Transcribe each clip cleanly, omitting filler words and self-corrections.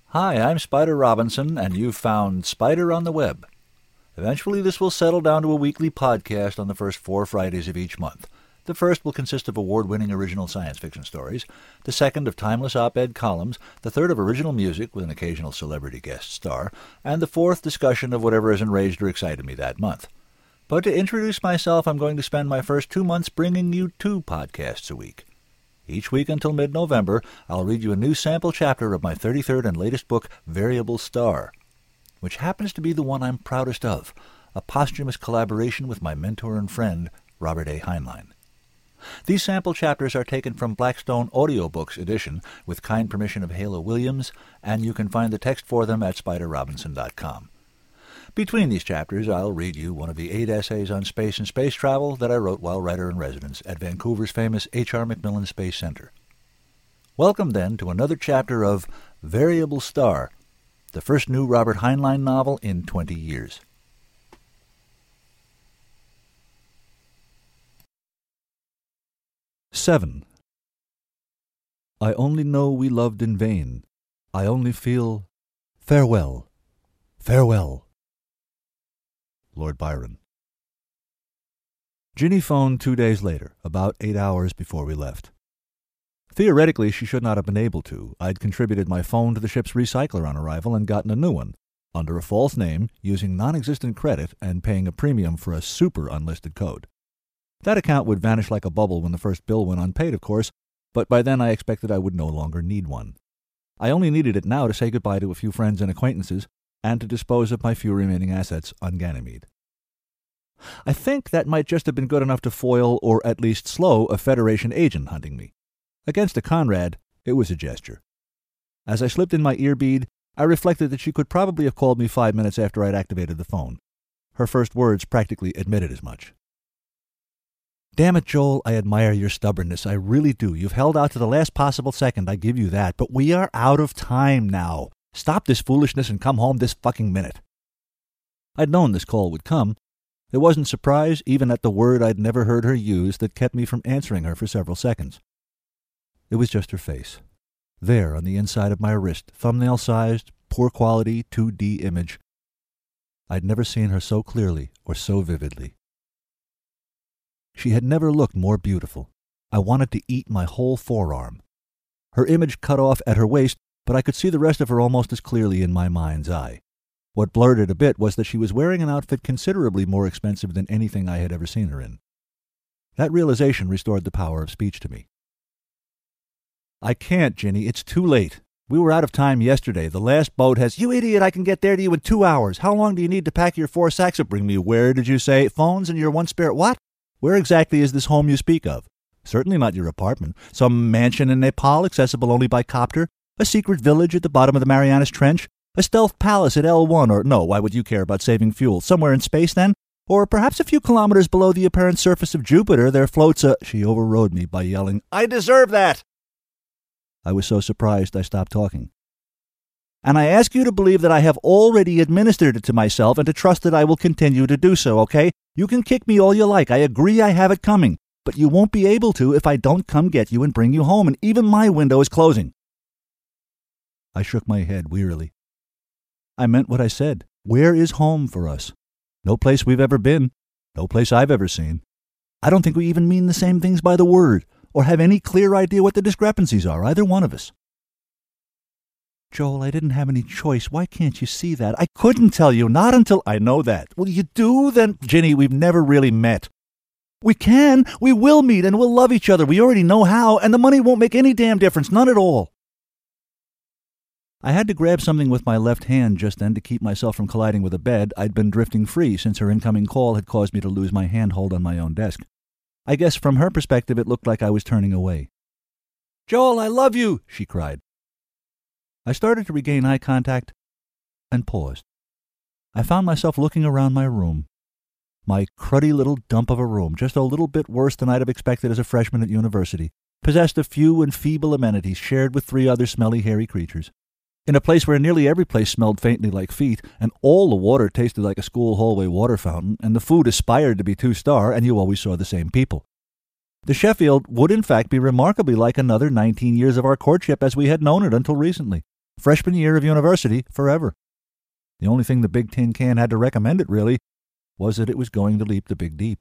Hi, I'm Spider Robinson, and you've found Spider on the Web. Eventually this will settle down to a weekly podcast on the first 4 Fridays of each month. The first will consist of award-winning original science fiction stories, the second of timeless op-ed columns, the third of original music with an occasional celebrity guest star, and the fourth discussion of whatever has enraged or excited me that month. But to introduce myself, I'm going to spend my first 2 months bringing you 2 podcasts a week. Each week until mid-November, I'll read you a new sample chapter of my 33rd and latest book, Variable Star, which happens to be the one I'm proudest of, a posthumous collaboration with my mentor and friend, Robert A. Heinlein. These sample chapters are taken from Blackstone Audiobooks edition with kind permission of Hala Williams, and you can find the text for them at spiderrobinson.com. Between these chapters, I'll read you one of the 8 essays on space and space travel that I wrote while writer-in-residence at Vancouver's famous H.R. MacMillan Space Center. Welcome, then, to another chapter of Variable Star, the first new Robert Heinlein novel in 20 years. "7. I only know we loved in vain. I only feel farewell, farewell." Lord Byron. Ginny phoned 2 days later, about 8 hours before we left. Theoretically, she should not have been able to. I'd contributed my phone to the ship's recycler on arrival and gotten a new one, under a false name, using non-existent credit, and paying a premium for a super unlisted code. That account would vanish like a bubble when the first bill went unpaid, of course, but by then I expected I would no longer need one. I only needed it now to say goodbye to a few friends and acquaintances, and to dispose of my few remaining assets on Ganymede. I think that might just have been good enough to foil, or at least slow, a Federation agent hunting me. Against a Conrad, it was a gesture. As I slipped in my earbead, I reflected that she could probably have called me 5 minutes after I'd activated the phone. Her first words practically admitted as much. "Damn it, Joel, I admire your stubbornness. I really do. You've held out to the last possible second, I give you that. But we are out of time now. Stop this foolishness and come home this fucking minute." I'd known this call would come. It wasn't surprise, even at the word I'd never heard her use, that kept me from answering her for several seconds. It was just her face. There, on the inside of my wrist, thumbnail-sized, poor-quality 2D image. I'd never seen her so clearly or so vividly. She had never looked more beautiful. I wanted to eat my whole forearm. Her image cut off at her waist, but I could see the rest of her almost as clearly in my mind's eye. What blurred it a bit was that she was wearing an outfit considerably more expensive than anything I had ever seen her in. That realization restored the power of speech to me. "I can't, Ginny. It's too late. We were out of time yesterday. The last boat has—" "You idiot, I can get there to you in 2 hours. How long do you need to pack your 4 sacks of—" "Bring me where, did you say? Phones and your 1 spare—" "What? Where exactly is this home you speak of?" "Certainly not your apartment. Some mansion in Nepal, accessible only by copter? A secret village at the bottom of the Marianas Trench? A stealth palace at L1, or no, why would you care about saving fuel? Somewhere in space, then? Or perhaps a few kilometers below the apparent surface of Jupiter there floats a—" She overrode me by yelling, "I deserve that!" I was so surprised I stopped talking. "And I ask you to believe that I have already administered it to myself and to trust that I will continue to do so, okay? You can kick me all you like. I agree I have it coming. But you won't be able to if I don't come get you and bring you home, and even my window is closing." I shook my head wearily. I meant what I said. Where is home for us? No place we've ever been. No place I've ever seen. I don't think we even mean the same things by the word, or have any clear idea what the discrepancies are, either one of us. "Joel, I didn't have any choice. Why can't you see that? I couldn't tell you, not until—" "I know that." "Well, you do, then—" "Ginny, we've never really met." "We can. We will meet, and we'll love each other. We already know how, and the money won't make any damn difference, none at all." I had to grab something with my left hand just then to keep myself from colliding with a bed. I'd been drifting free since her incoming call had caused me to lose my handhold on my own desk. I guess from her perspective it looked like I was turning away. "Joel, I love you!" she cried. I started to regain eye contact and paused. I found myself looking around my room. My cruddy little dump of a room, just a little bit worse than I'd have expected as a freshman at university, possessed of few and feeble amenities shared with 3 other smelly, hairy creatures. In a place where nearly every place smelled faintly like feet, and all the water tasted like a school hallway water fountain, and the food aspired to be 2-star, and you always saw the same people. The Sheffield would in fact be remarkably like another 19 years of our courtship as we had known it until recently. Freshman year of university, forever. The only thing the big tin can had to recommend it, really, was that it was going to leap the big deep.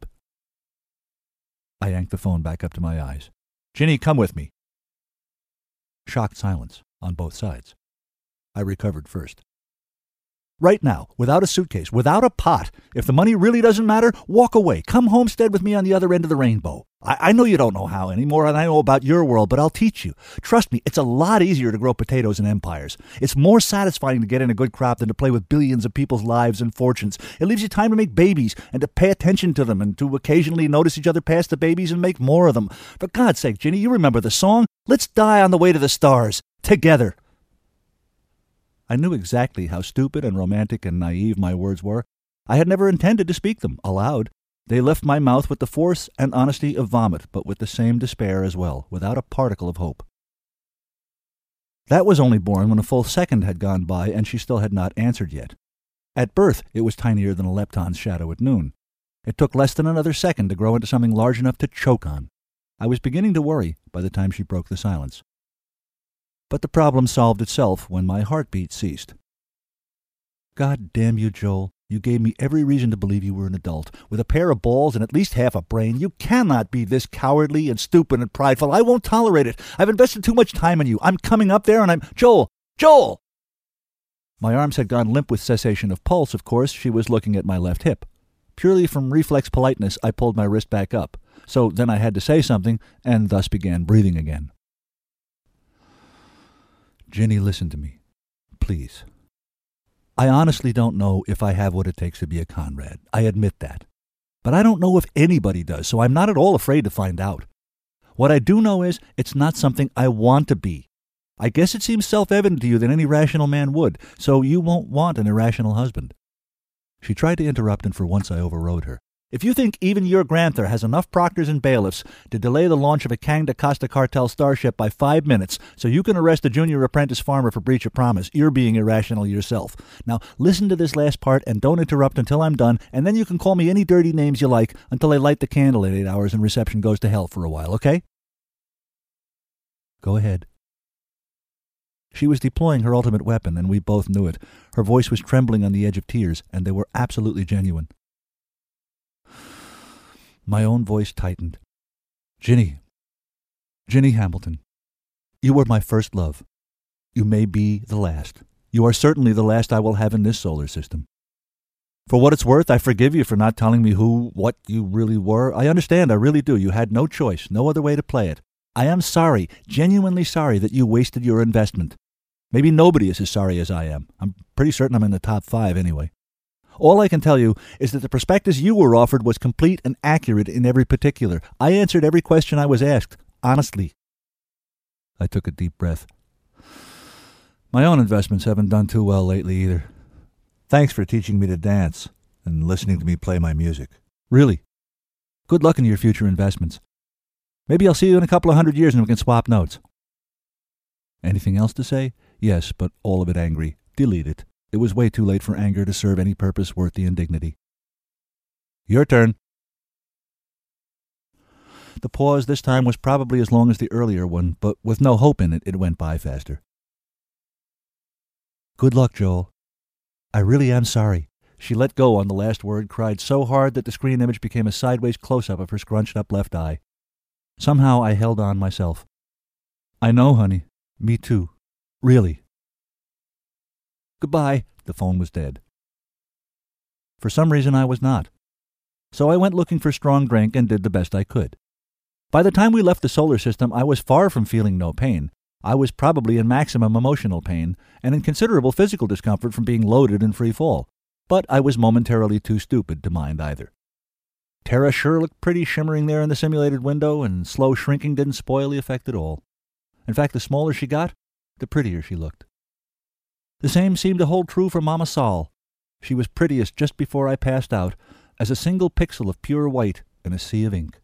I yanked the phone back up to my eyes. "Ginny, come with me." Shocked silence on both sides. I recovered first. "Right now, without a suitcase, without a pot. If the money really doesn't matter, walk away. Come homestead with me on the other end of the rainbow. I know you don't know how any more than I know about your world, but I'll teach you. Trust me, it's a lot easier to grow potatoes in empires. It's more satisfying to get in a good crop than to play with billions of people's lives and fortunes. It leaves you time to make babies and to pay attention to them and to occasionally notice each other pass the babies and make more of them. For God's sake, Ginny, you remember the song? Let's die on the way to the stars. Together." I knew exactly how stupid and romantic and naive my words were. I had never intended to speak them aloud. They left my mouth with the force and honesty of vomit, but with the same despair as well, without a particle of hope. That was only born when a full second had gone by and she still had not answered yet. At birth, it was tinier than a lepton's shadow at noon. It took less than another second to grow into something large enough to choke on. I was beginning to worry by the time she broke the silence. But the problem solved itself when my heartbeat ceased. "God damn you, Joel. You gave me every reason to believe you were an adult, with a pair of balls and at least half a brain. You cannot be this cowardly and stupid and prideful. I won't tolerate it. I've invested too much time in you. I'm coming up there and I'm... Joel! Joel!" My arms had gone limp with cessation of pulse, of course. She was looking at my left hip. Purely from reflex politeness, I pulled my wrist back up. So then I had to say something, and thus began breathing again. "Ginny, listen to me. Please. I honestly don't know if I have what it takes to be a Conrad. I admit that. But I don't know if anybody does, so I'm not at all afraid to find out. What I do know is it's not something I want to be. I guess it seems self-evident to you that any rational man would, so you won't want an irrational husband." She tried to interrupt, and for once I overrode her. "If you think even your granther has enough proctors and bailiffs to delay the launch of a Kang da Costa cartel starship by 5 minutes so you can arrest a junior apprentice farmer for breach of promise, you're being irrational yourself. Now, listen to this last part and don't interrupt until I'm done, and then you can call me any dirty names you like until I light the candle in 8 hours and reception goes to hell for a while, okay?" "Go ahead." She was deploying her ultimate weapon, and we both knew it. Her voice was trembling on the edge of tears, and they were absolutely genuine. My own voice tightened. Ginny Hamilton, you were my first love. You may be the last. You are certainly the last I will have in this solar system. For what it's worth, I forgive you for not telling me what you really were. I understand, I really do. You had no choice, no other way to play it. I am sorry, genuinely sorry that you wasted your investment. Maybe nobody is as sorry as I am. I'm pretty certain I'm in the top 5 anyway. All I can tell you is that the prospectus you were offered was complete and accurate in every particular. I answered every question I was asked, honestly. I took a deep breath. My own investments haven't done too well lately either. Thanks for teaching me to dance and listening to me play my music. Really. Good luck in your future investments. Maybe I'll see you in a couple of 100 years and we can swap notes. Anything else to say? Yes, but all of it angry. Delete it. It was way too late for anger to serve any purpose worth the indignity. Your turn. The pause this time was probably as long as the earlier one, but with no hope in it, it went by faster. Good luck, Joel. I really am sorry. She let go on the last word, cried so hard that the screen image became a sideways close-up of her scrunched-up left eye. Somehow I held on myself. I know, honey. Me too. Really. Goodbye. The phone was dead. For some reason I was not. So I went looking for strong drink and did the best I could. By the time we left the solar system, I was far from feeling no pain. I was probably in maximum emotional pain and in considerable physical discomfort from being loaded in free fall. But I was momentarily too stupid to mind either. Terra sure looked pretty shimmering there in the simulated window, and slow shrinking didn't spoil the effect at all. In fact, the smaller she got, the prettier she looked. The same seemed to hold true for Mama Sol. She was prettiest just before I passed out, as a single pixel of pure white in a sea of ink.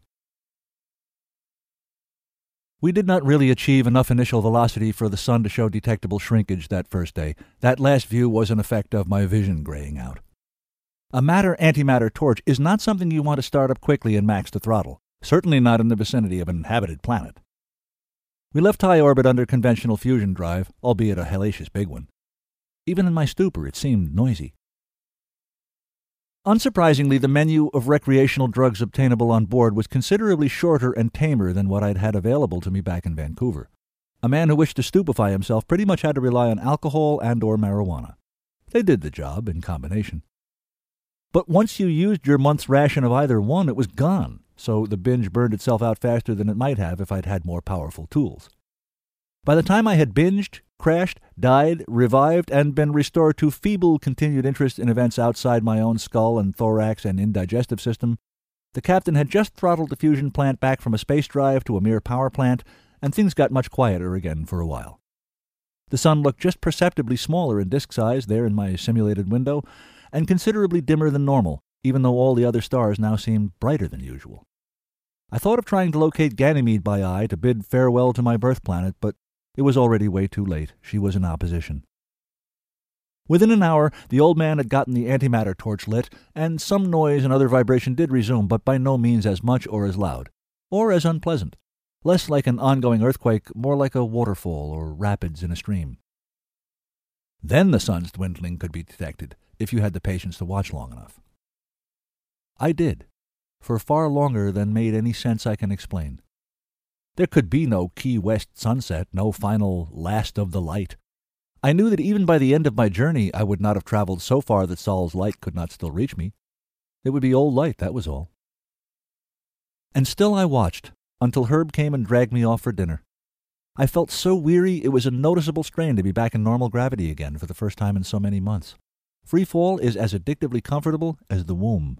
We did not really achieve enough initial velocity for the sun to show detectable shrinkage that first day. That last view was an effect of my vision graying out. A matter-antimatter torch is not something you want to start up quickly and max the throttle, certainly not in the vicinity of an inhabited planet. We left high orbit under conventional fusion drive, albeit a hellacious big one. Even in my stupor, it seemed noisy. Unsurprisingly, the menu of recreational drugs obtainable on board was considerably shorter and tamer than what I'd had available to me back in Vancouver. A man who wished to stupefy himself pretty much had to rely on alcohol and/or marijuana. They did the job in combination. But once you used your month's ration of either one, it was gone, so the binge burned itself out faster than it might have if I'd had more powerful tools. By the time I had binged, crashed, died, revived, and been restored to feeble continued interest in events outside my own skull and thorax and indigestive system, the captain had just throttled the fusion plant back from a space drive to a mere power plant, and things got much quieter again for a while. The sun looked just perceptibly smaller in disk size there in my simulated window, and considerably dimmer than normal, even though all the other stars now seemed brighter than usual. I thought of trying to locate Ganymede by eye to bid farewell to my birth planet, but it was already way too late. She was in opposition. Within an hour, the old man had gotten the antimatter torch lit, and some noise and other vibration did resume, but by no means as much or as loud, or as unpleasant. Less like an ongoing earthquake, more like a waterfall or rapids in a stream. Then the sun's dwindling could be detected, if you had the patience to watch long enough. I did, for far longer than made any sense I can explain. There could be no Key West sunset, no final last of the light. I knew that even by the end of my journey I would not have traveled so far that Sol's light could not still reach me. It would be old light, that was all. And still I watched, until Herb came and dragged me off for dinner. I felt so weary it was a noticeable strain to be back in normal gravity again for the first time in so many months. Free fall is as addictively comfortable as the womb.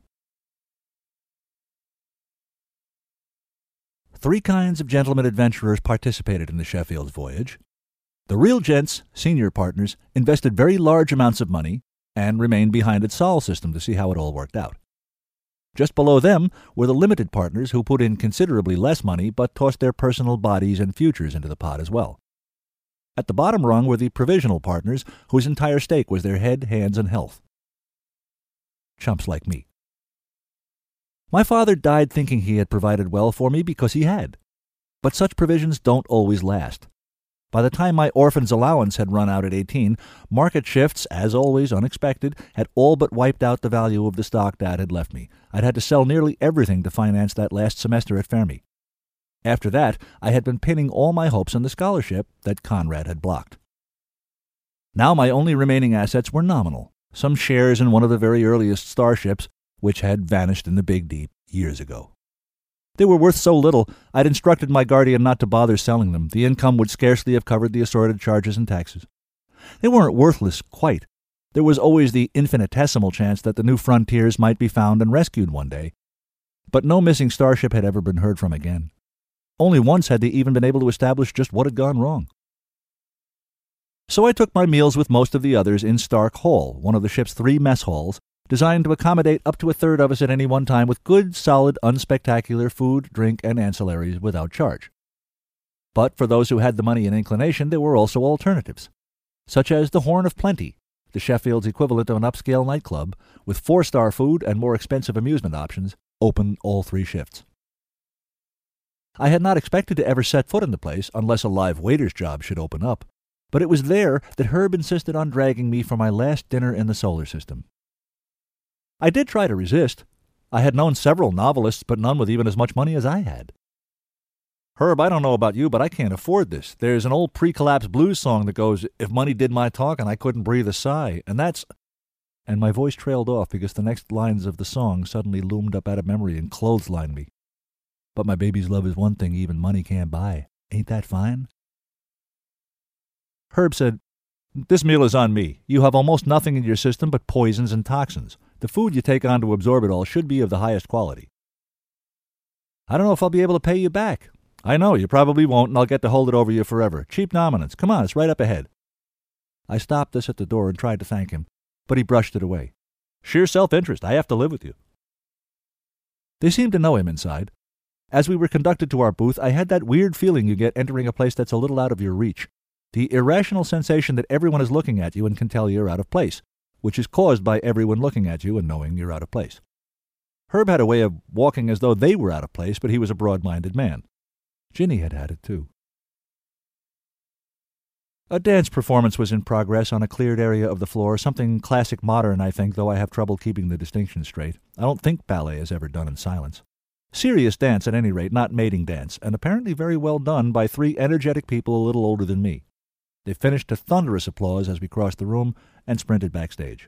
3 kinds of gentlemen adventurers participated in the Sheffield's voyage. The real gents, senior partners, invested very large amounts of money and remained behind its Sol system to see how it all worked out. Just below them were the limited partners who put in considerably less money but tossed their personal bodies and futures into the pot as well. At the bottom rung were the provisional partners whose entire stake was their head, hands, and health. Chumps like me. My father died thinking he had provided well for me because he had. But such provisions don't always last. By the time my orphan's allowance had run out at 18, market shifts, as always unexpected, had all but wiped out the value of the stock Dad had left me. I'd had to sell nearly everything to finance that last semester at Fermi. After that, I had been pinning all my hopes on the scholarship that Conrad had blocked. Now my only remaining assets were nominal, some shares in one of the very earliest starships, which had vanished in the Big Deep years ago. They were worth so little, I'd instructed my guardian not to bother selling them. The income would scarcely have covered the assorted charges and taxes. They weren't worthless, quite. There was always the infinitesimal chance that the new frontiers might be found and rescued one day. But no missing starship had ever been heard from again. Only once had they even been able to establish just what had gone wrong. So I took my meals with most of the others in Stark Hall, one of the ship's 3 mess halls, designed to accommodate up to a third of us at any one time with good, solid, unspectacular food, drink, and ancillaries without charge. But for those who had the money and inclination, there were also alternatives, such as the Horn of Plenty, the Sheffield's equivalent of an upscale nightclub, with 4-star food and more expensive amusement options, open all 3 shifts. I had not expected to ever set foot in the place unless a live waiter's job should open up, but it was there that Herb insisted on dragging me for my last dinner in the solar system. I did try to resist. I had known several novelists, but none with even as much money as I had. Herb, I don't know about you, but I can't afford this. There's an old pre-collapse blues song that goes, "If money did my talking, I couldn't breathe a sigh," and that's... And my voice trailed off because the next lines of the song suddenly loomed up out of memory and clotheslined me. But my baby's love is one thing even money can't buy. Ain't that fine? Herb said, "This meal is on me. You have almost nothing in your system but poisons and toxins. The food you take on to absorb it all should be of the highest quality." "I don't know if I'll be able to pay you back." "I know, you probably won't, and I'll get to hold it over you forever. Cheap nominance. Come on, it's right up ahead." I stopped this at the door and tried to thank him, but he brushed it away. "Sheer self-interest. I have to live with you." They seemed to know him inside. As we were conducted to our booth, I had that weird feeling you get entering a place that's a little out of your reach. The irrational sensation that everyone is looking at you and can tell you're out of place, which is caused by everyone looking at you and knowing you're out of place. Herb had a way of walking as though they were out of place, but he was a broad-minded man. Ginny had it, too. A dance performance was in progress on a cleared area of the floor, something classic modern, I think, though I have trouble keeping the distinction straight. I don't think ballet is ever done in silence. Serious dance, at any rate, not mating dance, and apparently very well done by 3 energetic people a little older than me. They finished to thunderous applause as we crossed the room and sprinted backstage.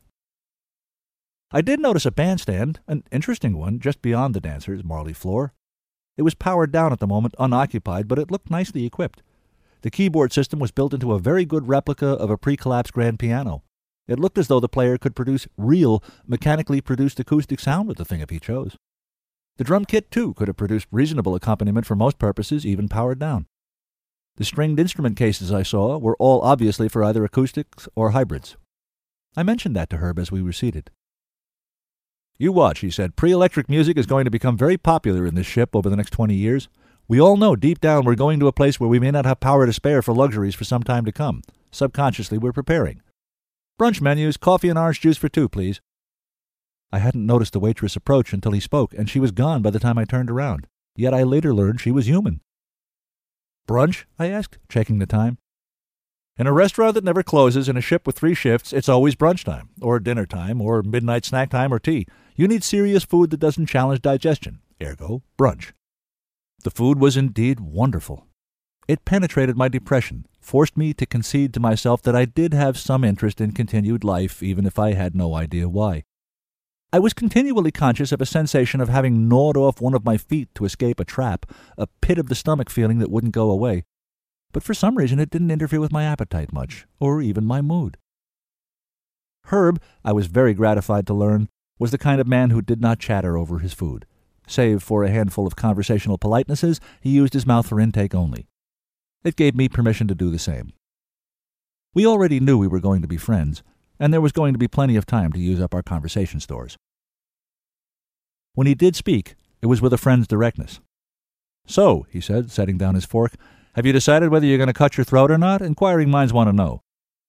I did notice a bandstand, an interesting one, just beyond the dancers' Marley floor. It was powered down at the moment, unoccupied, but it looked nicely equipped. The keyboard system was built into a very good replica of a pre-collapsed grand piano. It looked as though the player could produce real, mechanically produced acoustic sound with the thing if he chose. The drum kit, too, could have produced reasonable accompaniment for most purposes, even powered down. The stringed instrument cases I saw were all obviously for either acoustics or hybrids. I mentioned that to Herb as we were seated. "You watch," he said. "Pre-electric music is going to become very popular in this ship over the next 20 years. We all know deep down we're going to a place where we may not have power to spare for luxuries for some time to come. Subconsciously, we're preparing. Brunch menus, coffee and orange juice for 2, please." I hadn't noticed the waitress approach until he spoke, and she was gone by the time I turned around. Yet I later learned she was human. "Brunch?" I asked, checking the time. "In a restaurant that never closes, in a ship with 3 shifts, it's always brunch time, or dinner time, or midnight snack time, or tea. You need serious food that doesn't challenge digestion. Ergo, brunch." The food was indeed wonderful. It penetrated my depression, forced me to concede to myself that I did have some interest in continued life, even if I had no idea why. I was continually conscious of a sensation of having gnawed off one of my feet to escape a trap, a pit-of-the-stomach feeling that wouldn't go away. But for some reason it didn't interfere with my appetite much, or even my mood. Herb, I was very gratified to learn, was the kind of man who did not chatter over his food. Save for a handful of conversational politenesses, he used his mouth for intake only. It gave me permission to do the same. We already knew we were going to be friends, and there was going to be plenty of time to use up our conversation stores. When he did speak, it was with a friend's directness. "So," he said, setting down his fork, "have you decided whether you're going to cut your throat or not? Inquiring minds want to know."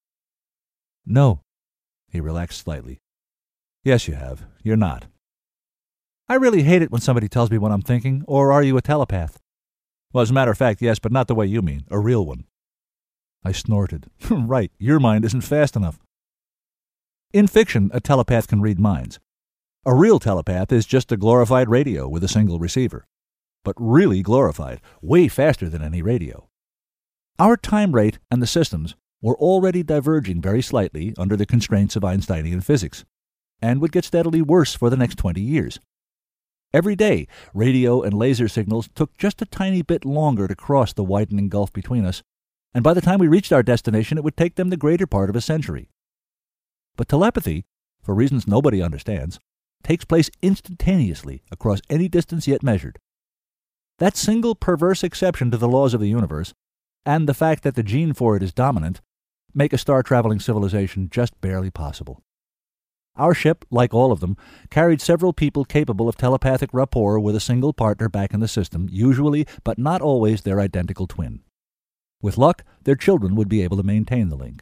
"No." He relaxed slightly. "Yes, you have. You're not." "I really hate it when somebody tells me what I'm thinking. Or are you a telepath?" "Well, as a matter of fact, yes, but not the way you mean. A real one." I snorted. "Right, your mind isn't fast enough." In fiction, a telepath can read minds. A real telepath is just a glorified radio with a single receiver. But really glorified, way faster than any radio. Our time rate and the systems were already diverging very slightly under the constraints of Einsteinian physics, and would get steadily worse for the next 20 years. Every day, radio and laser signals took just a tiny bit longer to cross the widening gulf between us, and by the time we reached our destination it would take them the greater part of a century. But telepathy, for reasons nobody understands, takes place instantaneously across any distance yet measured. That single perverse exception to the laws of the universe, and the fact that the gene for it is dominant, make a star-traveling civilization just barely possible. Our ship, like all of them, carried several people capable of telepathic rapport with a single partner back in the system, usually, but not always, their identical twin. With luck, their children would be able to maintain the link.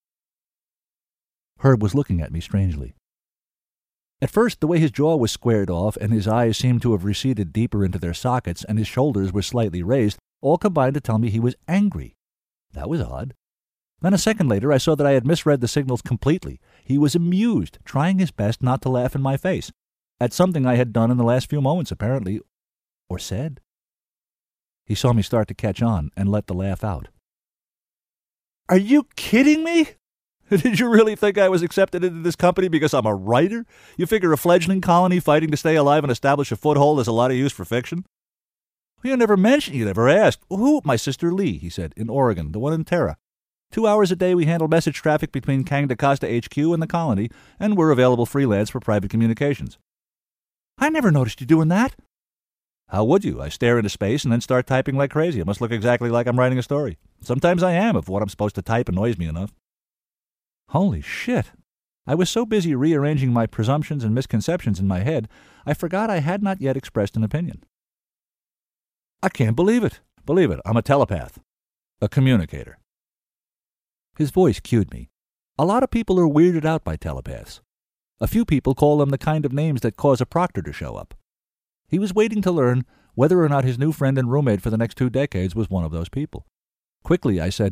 Herb was looking at me strangely. At first, the way his jaw was squared off and his eyes seemed to have receded deeper into their sockets and his shoulders were slightly raised, all combined to tell me he was angry. That was odd. Then a second later, I saw that I had misread the signals completely. He was amused, trying his best not to laugh in my face, at something I had done in the last few moments, apparently, or said. He saw me start to catch on and let the laugh out. "Are you kidding me? Did you really think I was accepted into this company because I'm a writer? You figure a fledgling colony fighting to stay alive and establish a foothold has a lot of use for fiction?" "You never mentioned, you never asked." "Who?" "My sister Lee," he said, "in Oregon, the one in Terra. 2 hours a day we handle message traffic between Kang da Costa HQ and the colony, and we're available freelance for private communications." "I never noticed you doing that." "How would you? I stare into space and then start typing like crazy. It must look exactly like I'm writing a story. Sometimes I am, if what I'm supposed to type annoys me enough." Holy shit! I was so busy rearranging my presumptions and misconceptions in my head, I forgot I had not yet expressed an opinion. "I can't believe it." "Believe it, I'm a telepath. A communicator." His voice cued me. A lot of people are weirded out by telepaths. A few people call them the kind of names that cause a proctor to show up. He was waiting to learn whether or not his new friend and roommate for the next 2 decades was one of those people. Quickly, I said,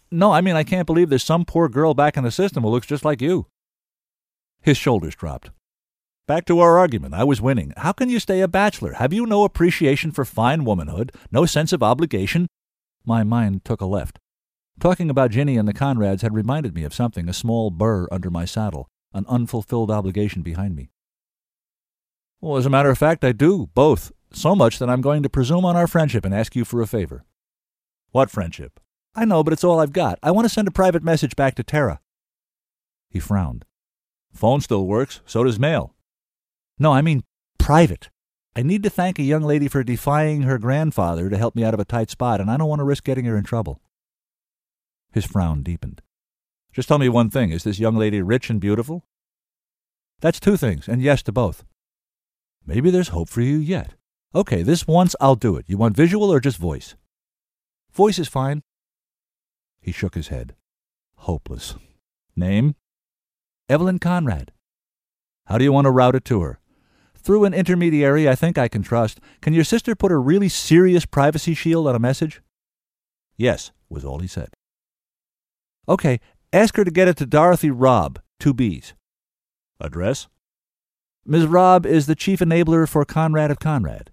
No, I mean, I can't believe there's some poor girl back in the system who looks just like you. His shoulders dropped. Back to our argument. I was winning. How can you stay a bachelor? Have you no appreciation for fine womanhood? No sense of obligation? My mind took a left. Talking about Ginny and the Conrads had reminded me of something, a small burr under my saddle, an unfulfilled obligation behind me. Well, as a matter of fact, I do, both. So much that I'm going to presume on our friendship and ask you for a favor. What friendship? I know, but it's all I've got. I want to send a private message back to Tara. He frowned. Phone still works. So does mail. No, I mean private. I need to thank a young lady for defying her grandfather to help me out of a tight spot, and I don't want to risk getting her in trouble. His frown deepened. Just tell me one thing. Is this young lady rich and beautiful? That's two things, and yes to both. Maybe there's hope for you yet. Okay, this once I'll do it. You want visual or just voice? Voice is fine. He shook his head. Hopeless. Name? Evelyn Conrad. How do you want to route it to her? Through an intermediary I think I can trust. Can your sister put a really serious privacy shield on a message? Yes, was all he said. Okay, ask her to get it to Dorothy Robb, 2 B's. Address? Ms. Robb is the chief enabler for Conrad of Conrad.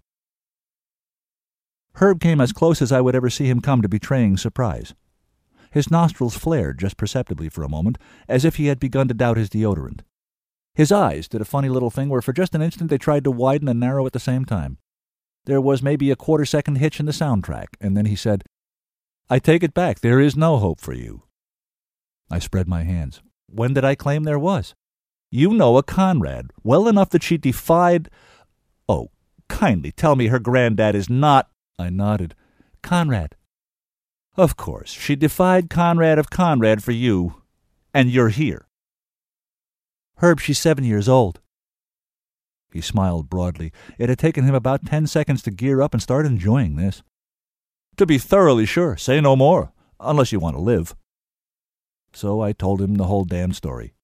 Herb came as close as I would ever see him come to betraying surprise. His nostrils flared just perceptibly for a moment, as if he had begun to doubt his deodorant. His eyes did a funny little thing where for just an instant they tried to widen and narrow at the same time. There was maybe a quarter-second hitch in the soundtrack, and then he said, I take it back. There is no hope for you. I spread my hands. When did I claim there was? You know a Conrad, well enough that she defied... Oh, kindly tell me her granddad is not... I nodded. Conrad. Of course, she defied Conrad of Conrad for you, and you're here. Herb, she's 7 years old. He smiled broadly. It had taken him about 10 seconds to gear up and start enjoying this. To be thoroughly sure, say no more, unless you want to live. So I told him the whole damn story.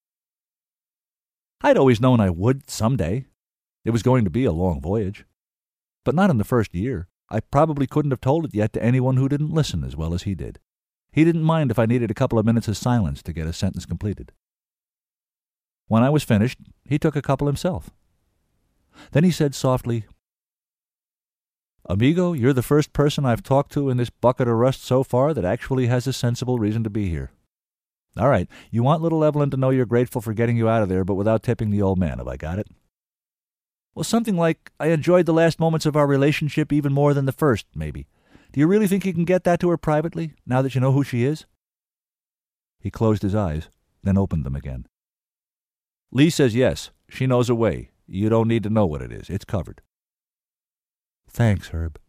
I'd always known I would, someday. It was going to be a long voyage. But not in the first year. I probably couldn't have told it yet to anyone who didn't listen as well as he did. He didn't mind if I needed a couple of minutes of silence to get a sentence completed. When I was finished, he took a couple himself. Then he said softly, Amigo, you're the first person I've talked to in this bucket of rust so far that actually has a sensible reason to be here. All right, you want little Evelyn to know you're grateful for getting you out of there, but without tipping the old man. Have I got it? Well, something like, I enjoyed the last moments of our relationship even more than the first, maybe. Do you really think you can get that to her privately, now that you know who she is? He closed his eyes, then opened them again. Lee says yes. She knows a way. You don't need to know what it is. It's covered. Thanks, Herb.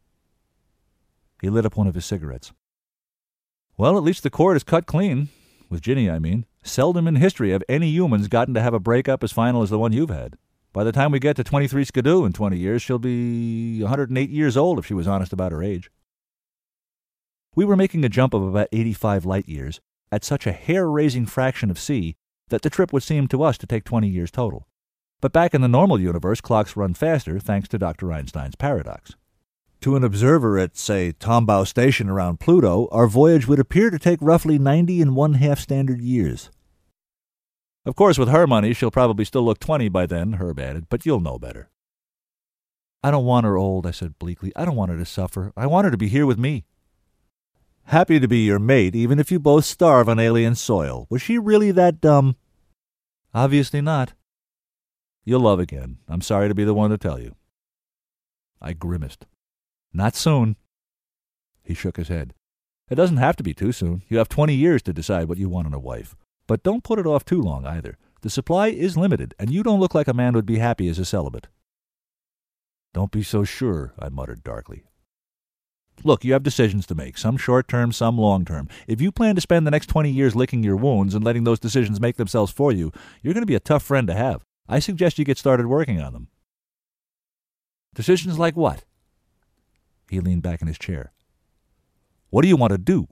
He lit up one of his cigarettes. Well, at least the cord is cut clean. With Ginny, I mean. Seldom in history have any humans gotten to have a breakup as final as the one you've had. By the time we get to 23 Skidoo in 20 years, she'll be 108 years old if she was honest about her age. We were making a jump of about 85 light years, at such a hair-raising fraction of C that the trip would seem to us to take 20 years total. But back in the normal universe, clocks run faster thanks to Dr. Einstein's paradox. To an observer at, say, Tombaugh Station around Pluto, our voyage would appear to take roughly 90 1/2 standard years. Of course, with her money, she'll probably still look 20 by then, Herb added, but you'll know better. I don't want her old, I said bleakly. I don't want her to suffer. I want her to be here with me. Happy to be your mate, even if you both starve on alien soil. Was she really that dumb? Obviously not. You'll love again. I'm sorry to be the one to tell you. I grimaced. Not soon. He shook his head. It doesn't have to be too soon. You have 20 years to decide what you want in a wife. But don't put it off too long either. The supply is limited, and you don't look like a man who'd be happy as a celibate. Don't be so sure, I muttered darkly. Look, you have decisions to make, some short-term, some long-term. If you plan to spend the next 20 years licking your wounds and letting those decisions make themselves for you, you're going to be a tough friend to have. I suggest you get started working on them. Decisions like what? He leaned back in his chair. What do you want to do?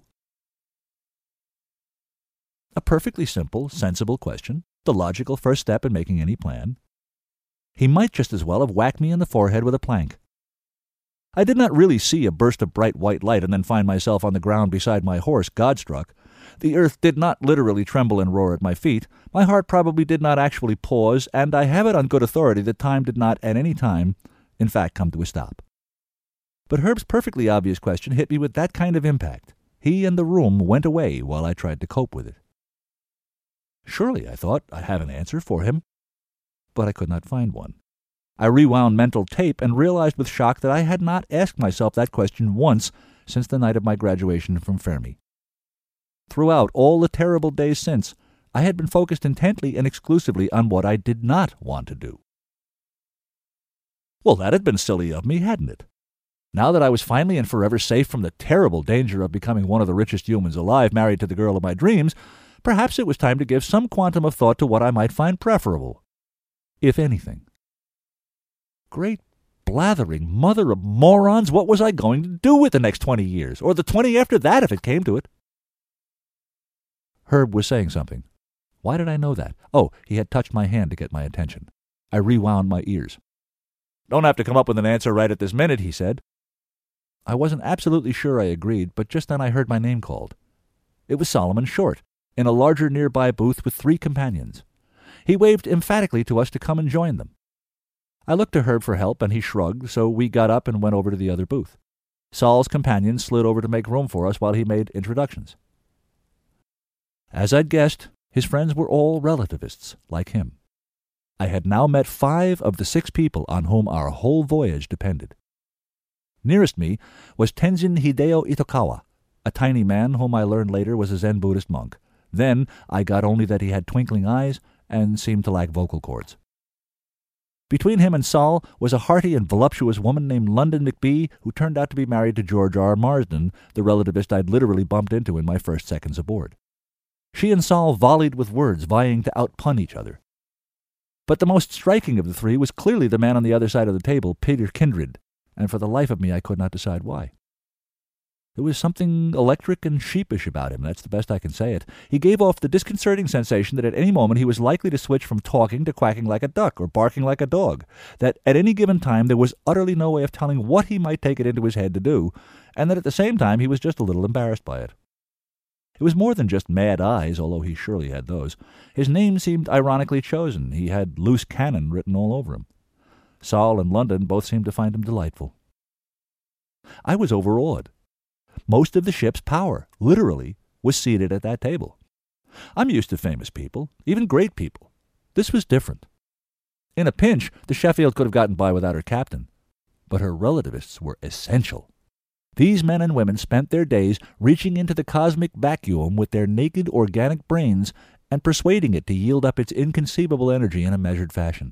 A perfectly simple, sensible question, the logical first step in making any plan. He might just as well have whacked me in the forehead with a plank. I did not really see a burst of bright white light and then find myself on the ground beside my horse, God-struck. The earth did not literally tremble and roar at my feet. My heart probably did not actually pause, and I have it on good authority that time did not at any time, in fact, come to a stop. But Herb's perfectly obvious question hit me with that kind of impact. He and the room went away while I tried to cope with it. Surely, I thought, I have an answer for him. But I could not find one. I rewound mental tape and realized with shock that I had not asked myself that question once since the night of my graduation from Fermi. Throughout all the terrible days since, I had been focused intently and exclusively on what I did not want to do. Well, that had been silly of me, hadn't it? Now that I was finally and forever safe from the terrible danger of becoming one of the richest humans alive, married to the girl of my dreams, perhaps it was time to give some quantum of thought to what I might find preferable, if anything. Great blathering mother of morons, what was I going to do with the next 20 years, or the 20 after that if it came to it? Herb was saying something. Why did I know that? Oh, he had touched my hand to get my attention. I rewound my ears. Don't have to come up with an answer right at this minute, he said. I wasn't absolutely sure I agreed, but just then I heard my name called. It was Solomon Short, in a larger nearby booth with 3 companions. He waved emphatically to us to come and join them. I looked to Herb for help, and he shrugged, so we got up and went over to the other booth. Sol's companion slid over to make room for us while he made introductions. As I'd guessed, his friends were all relativists, like him. I had now met 5 of the 6 people on whom our whole voyage depended. Nearest me was Tenzin Hideo Itokawa, a tiny man whom I learned later was a Zen Buddhist monk. Then I got only that he had twinkling eyes and seemed to lack vocal cords. Between him and Sol was a hearty and voluptuous woman named London McBee, who turned out to be married to George R. Marsden, the relativist I'd literally bumped into in my first seconds aboard. She and Sol volleyed with words, vying to outpun each other. But the most striking of the 3 was clearly the man on the other side of the table, Peter Kindred, and for the life of me I could not decide why. There was something electric and sheepish about him, that's the best I can say it. He gave off the disconcerting sensation that at any moment he was likely to switch from talking to quacking like a duck or barking like a dog, that at any given time there was utterly no way of telling what he might take it into his head to do, and that at the same time he was just a little embarrassed by it. It was more than just mad eyes, although he surely had those. His name seemed ironically chosen. He had loose cannon written all over him. Sol and London both seemed to find him delightful. I was overawed. Most of the ship's power, literally, was seated at that table. I'm used to famous people, even great people. This was different. In a pinch, the Sheffield could have gotten by without her captain, but her relativists were essential. These men and women spent their days reaching into the cosmic vacuum with their naked organic brains and persuading it to yield up its inconceivable energy in a measured fashion.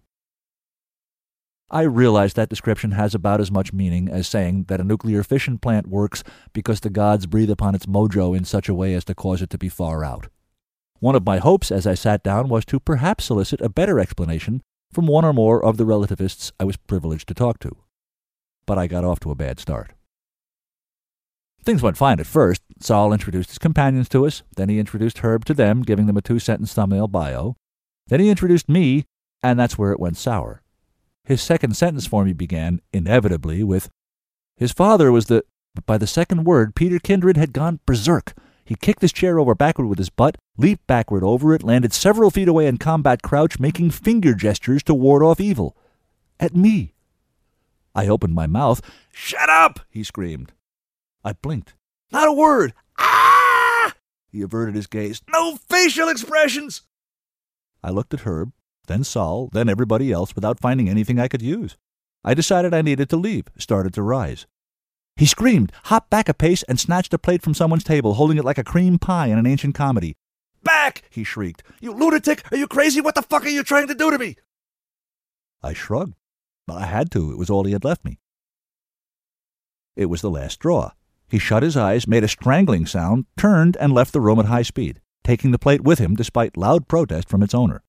I realize that description has about as much meaning as saying that a nuclear fission plant works because the gods breathe upon its mojo in such a way as to cause it to be far out. One of my hopes as I sat down was to perhaps solicit a better explanation from one or more of the relativists I was privileged to talk to. But I got off to a bad start. Things went fine at first. Sol introduced his companions to us. Then he introduced Herb to them, giving them a 2-sentence thumbnail bio. Then he introduced me, and that's where it went sour. His second sentence for me began, inevitably, with, his father was the... But by the second word, Peter Kindred had gone berserk. He kicked his chair over backward with his butt, leaped backward over it, landed several feet away in combat crouch, making finger gestures to ward off evil. At me. I opened my mouth. "Shut up!" he screamed. I blinked. "Not a word! Ah!" He averted his gaze. "No facial expressions!" I looked at Herb, then Sol, then everybody else, without finding anything I could use. I decided I needed to leave, started to rise. He screamed, hopped back a pace, and snatched a plate from someone's table, holding it like a cream pie in an ancient comedy. "Back!" he shrieked. "You lunatic! Are you crazy? What the fuck are you trying to do to me?" I shrugged. I had to. It was all he had left me. It was the last straw. He shut his eyes, made a strangling sound, turned, and left the room at high speed, taking the plate with him despite loud protest from its owner.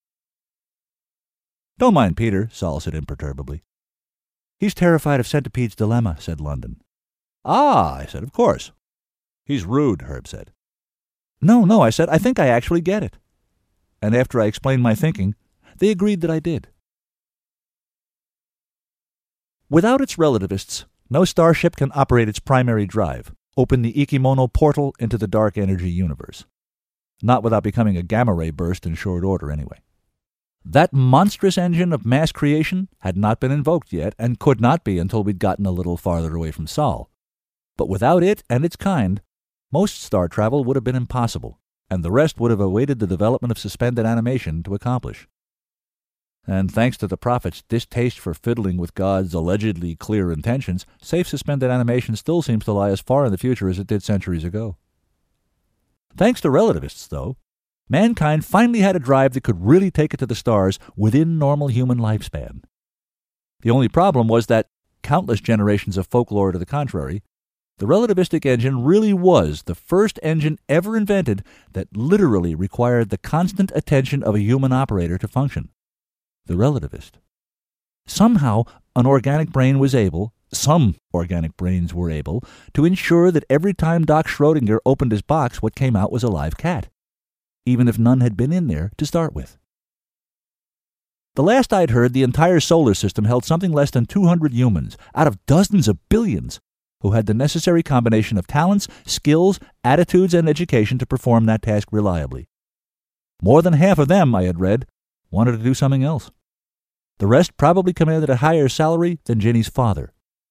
"Don't mind Peter," Sol said imperturbably. "He's terrified of Centipede's dilemma," said London. "Ah," I said, "of course." "He's rude," Herb said. No, I said, "I think I actually get it." And after I explained my thinking, they agreed that I did. Without its relativists, no starship can operate its primary drive, open the Ikimono portal into the dark energy universe. Not without becoming a gamma-ray burst in short order, anyway. That monstrous engine of mass creation had not been invoked yet, and could not be until we'd gotten a little farther away from Sol. But without it and its kind, most star travel would have been impossible, and the rest would have awaited the development of suspended animation to accomplish. And thanks to the prophet's distaste for fiddling with God's allegedly clear intentions, safe suspended animation still seems to lie as far in the future as it did centuries ago. Thanks to relativists, though, mankind finally had a drive that could really take it to the stars within normal human lifespan. The only problem was that, countless generations of folklore to the contrary, the relativistic engine really was the first engine ever invented that literally required the constant attention of a human operator to function. The relativist. Somehow, some organic brains were able, to ensure that every time Doc Schrodinger opened his box, what came out was a live cat, even if none had been in there to start with. The last I'd heard, the entire solar system held something less than 200 humans, out of dozens of billions, who had the necessary combination of talents, skills, attitudes, and education to perform that task reliably. More than half of them, I had read, wanted to do something else. The rest probably commanded a higher salary than Ginny's father.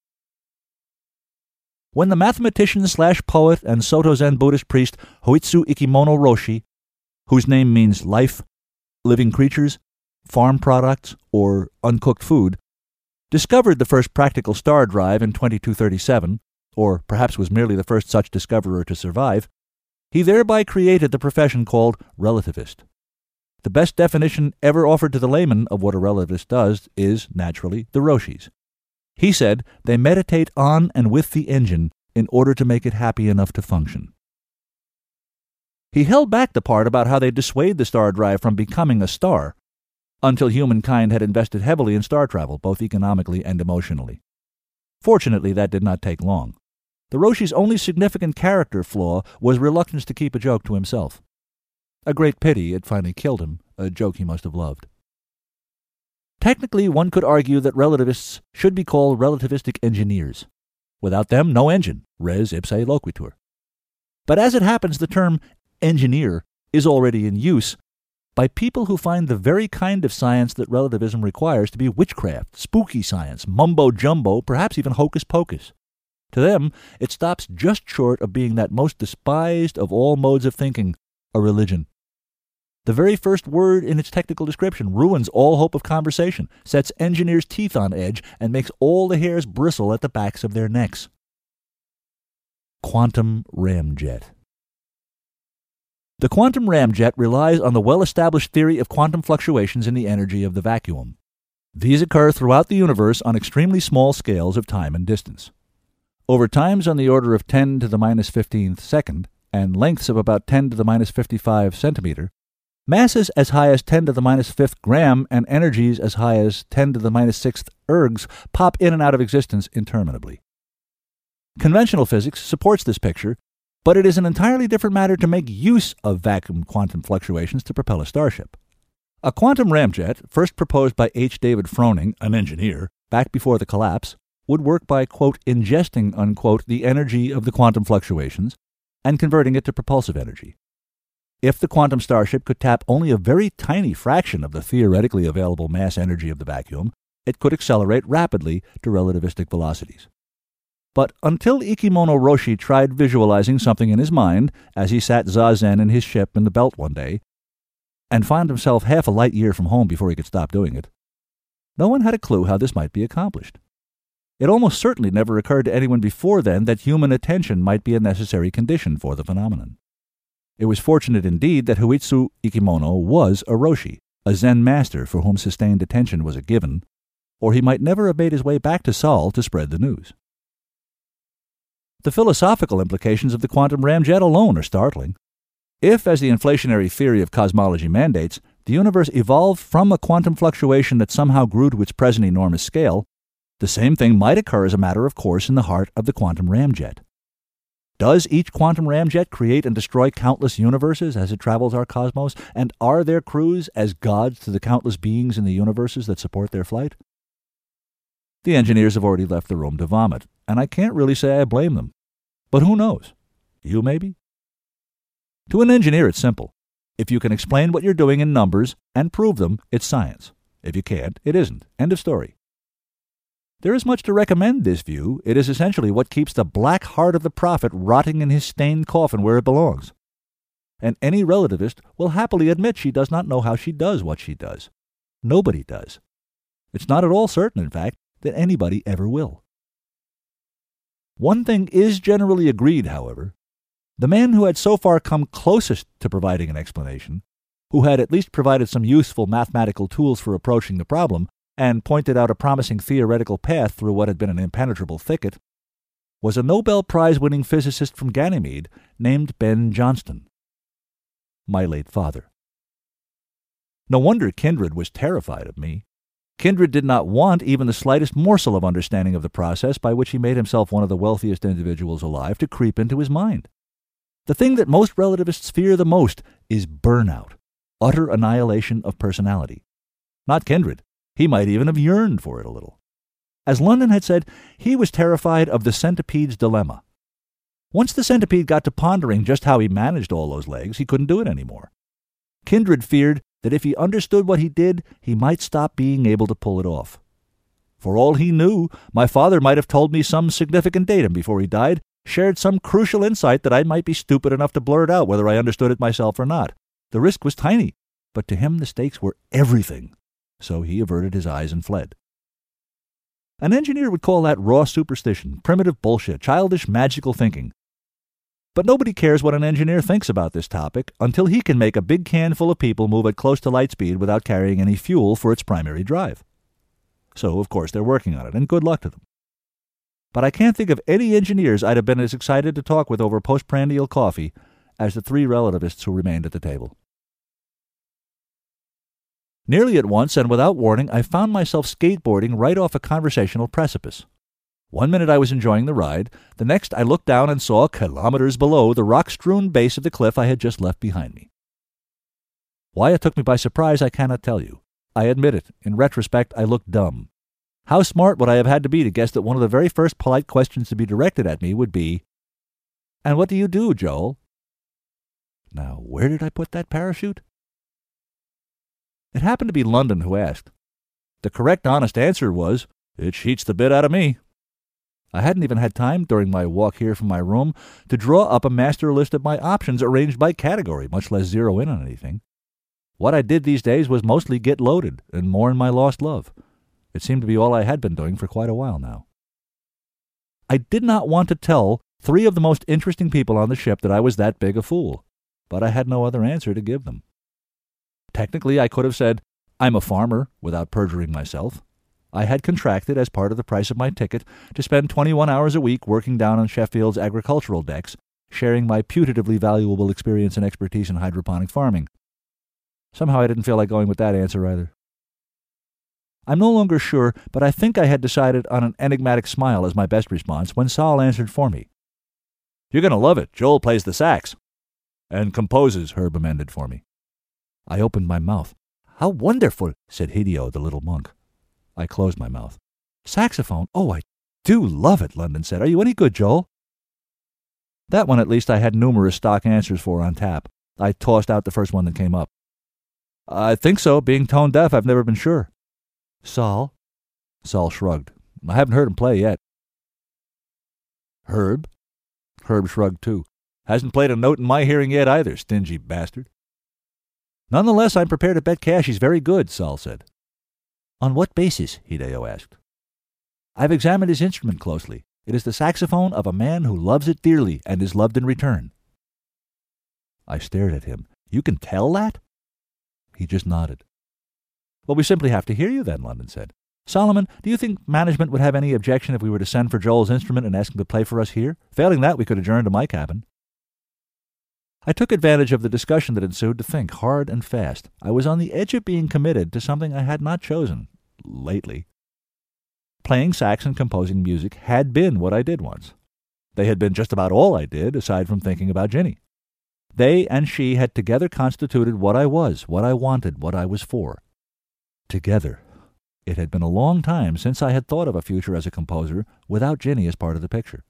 When the mathematician/poet and Soto Zen Buddhist priest Hoitsu Ikimono Roshi, whose name means life, living creatures, farm products, or uncooked food, discovered the first practical star drive in 2237, or perhaps was merely the first such discoverer to survive, he thereby created the profession called relativist. The best definition ever offered to the layman of what a relativist does is, naturally, the Roshis. He said they meditate on and with the engine in order to make it happy enough to function. He held back the part about how they dissuade the star drive from becoming a star, until humankind had invested heavily in star travel, both economically and emotionally. Fortunately, that did not take long. The Roshi's only significant character flaw was reluctance to keep a joke to himself. A great pity it finally killed him, a joke he must have loved. Technically, one could argue that relativists should be called relativistic engineers. Without them, no engine, res ipse loquitur. But as it happens, the term engineer is already in use by people who find the very kind of science that relativism requires to be witchcraft, spooky science, mumbo-jumbo, perhaps even hocus-pocus. To them, it stops just short of being that most despised of all modes of thinking, a religion. The very first word in its technical description ruins all hope of conversation, sets engineers' teeth on edge, and makes all the hairs bristle at the backs of their necks. Quantum ramjet. The quantum ramjet relies on the well-established theory of quantum fluctuations in the energy of the vacuum. These occur throughout the universe on extremely small scales of time and distance. Over times on the order of 10 to the minus 15th second, and lengths of about 10 to the minus 55 centimeter, masses as high as 10 to the minus 5th gram and energies as high as 10 to the minus 6th ergs pop in and out of existence interminably. Conventional physics supports this picture, but it is an entirely different matter to make use of vacuum quantum fluctuations to propel a starship. A quantum ramjet, first proposed by H. David Froning, an engineer, back before the collapse, would work by, quote, ingesting, unquote, the energy of the quantum fluctuations and converting it to propulsive energy. If the quantum starship could tap only a very tiny fraction of the theoretically available mass energy of the vacuum, it could accelerate rapidly to relativistic velocities. But until Ikimono Roshi tried visualizing something in his mind as he sat zazen in his ship in the belt one day, and found himself half a light year from home before he could stop doing it, no one had a clue how this might be accomplished. It almost certainly never occurred to anyone before then that human attention might be a necessary condition for the phenomenon. It was fortunate indeed that Hoitsu Ikimono was a Roshi, a Zen master for whom sustained attention was a given, or he might never have made his way back to Sol to spread the news. The philosophical implications of the quantum ramjet alone are startling. If, as the inflationary theory of cosmology mandates, the universe evolved from a quantum fluctuation that somehow grew to its present enormous scale, the same thing might occur as a matter of course in the heart of the quantum ramjet. Does each quantum ramjet create and destroy countless universes as it travels our cosmos, and are their crews as gods to the countless beings in the universes that support their flight? The engineers have already left the room to vomit, and I can't really say I blame them. But who knows? You maybe? To an engineer, it's simple. If you can explain what you're doing in numbers and prove them, it's science. If you can't, it isn't. End of story. There is much to recommend this view. It is essentially what keeps the black heart of the prophet rotting in his stained coffin where it belongs. And any relativist will happily admit she does not know how she does what she does. Nobody does. It's not at all certain, in fact, that anybody ever will. One thing is generally agreed, however. The man who had so far come closest to providing an explanation, who had at least provided some useful mathematical tools for approaching the problem, and pointed out a promising theoretical path through what had been an impenetrable thicket, was a Nobel Prize-winning physicist from Ganymede named Ben Johnston, my late father. No wonder Kindred was terrified of me. Kindred did not want even the slightest morsel of understanding of the process by which he made himself one of the wealthiest individuals alive to creep into his mind. The thing that most relativists fear the most is burnout, utter annihilation of personality. Not Kindred. He might even have yearned for it a little. As London had said, he was terrified of the centipede's dilemma. Once the centipede got to pondering just how he managed all those legs, he couldn't do it anymore. Kindred feared that if he understood what he did, he might stop being able to pull it off. For all he knew, my father might have told me some significant datum before he died, shared some crucial insight that I might be stupid enough to blurt out whether I understood it myself or not. The risk was tiny, but to him the stakes were everything. So he averted his eyes and fled. An engineer would call that raw superstition, primitive bullshit, childish magical thinking. But nobody cares what an engineer thinks about this topic until he can make a big can full of people move at close to light speed without carrying any fuel for its primary drive. So, of course, they're working on it, and good luck to them. But I can't think of any engineers I'd have been as excited to talk with over postprandial coffee as the three relativists who remained at the table. Nearly at once, and without warning, I found myself skateboarding right off a conversational precipice. One minute I was enjoying the ride, the next I looked down and saw, kilometers below, the rock-strewn base of the cliff I had just left behind me. Why it took me by surprise I cannot tell you. I admit it. In retrospect, I looked dumb. How smart would I have had to be to guess that one of the very first polite questions to be directed at me would be, "And what do you do, Joel?" Now, where did I put that parachute? It happened to be London who asked. The correct, honest answer was, "It cheats the bit out of me." I hadn't even had time during my walk here from my room to draw up a master list of my options arranged by category, much less zero in on anything. What I did these days was mostly get loaded and mourn my lost love. It seemed to be all I had been doing for quite a while now. I did not want to tell three of the most interesting people on the ship that I was that big a fool, but I had no other answer to give them. Technically, I could have said, "I'm a farmer," without perjuring myself. I had contracted, as part of the price of my ticket, to spend 21 hours a week working down on Sheffield's agricultural decks, sharing my putatively valuable experience and expertise in hydroponic farming. Somehow I didn't feel like going with that answer either. I'm no longer sure, but I think I had decided on an enigmatic smile as my best response when Saul answered for me. "You're going to love it. Joel plays the sax." "And composes," Herb amended for me. I opened my mouth. "How wonderful," said Hideo, the little monk. I closed my mouth. "Saxophone? Oh, I do love it," London said. "Are you any good, Joel?" That one, at least, I had numerous stock answers for on tap. I tossed out the first one that came up. "I think so. Being tone deaf, I've never been sure." "Saul?" Saul shrugged. "I haven't heard him play yet." "Herb?" Herb shrugged too. "Hasn't played a note in my hearing yet either, stingy bastard." "Nonetheless, I'm prepared to bet cash he's very good," Saul said. "On what basis?" Hideo asked. "I've examined his instrument closely. It is the saxophone of a man who loves it dearly and is loved in return." I stared at him. "You can tell that?" He just nodded. "Well, we simply have to hear you then," London said. "Solomon, do you think management would have any objection if we were to send for Joel's instrument and ask him to play for us here? Failing that, we could adjourn to my cabin." I took advantage of the discussion that ensued to think hard and fast. I was on the edge of being committed to something I had not chosen, lately. Playing sax and composing music had been what I did once. They had been just about all I did, aside from thinking about Ginny. They and she had together constituted what I was, what I wanted, what I was for. Together. It had been a long time since I had thought of a future as a composer without Ginny as part of the picture.